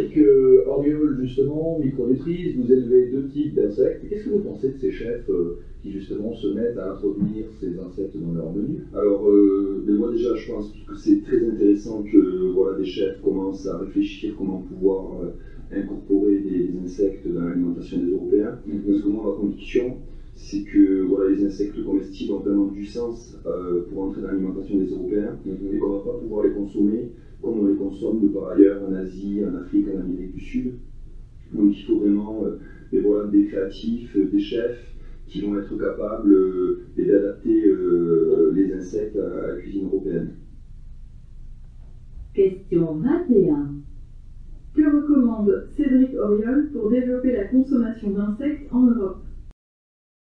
Cédric Auriol, justement, micronutrice, vous élevez deux types d'insectes. Qu'est-ce que vous pensez de ces chefs qui justement se mettent à introduire ces insectes dans leur menu? Alors, moi déjà, je pense que c'est très intéressant que voilà, des chefs commencent à réfléchir comment pouvoir incorporer des insectes dans l'alimentation des Européens. Parce que moi, ma conviction, c'est que voilà, les insectes comestibles ont vraiment du sens pour entrer dans l'alimentation des Européens, et qu'on ne va pas pouvoir les consommer comme on les consomme de par ailleurs en Asie, en Afrique, en Amérique du Sud. Donc il faut vraiment voilà, des créatifs, des chefs qui vont être capables d'adapter les insectes à la cuisine européenne. Question 21. Que recommande Cédric Auriol pour développer la consommation d'insectes en Europe?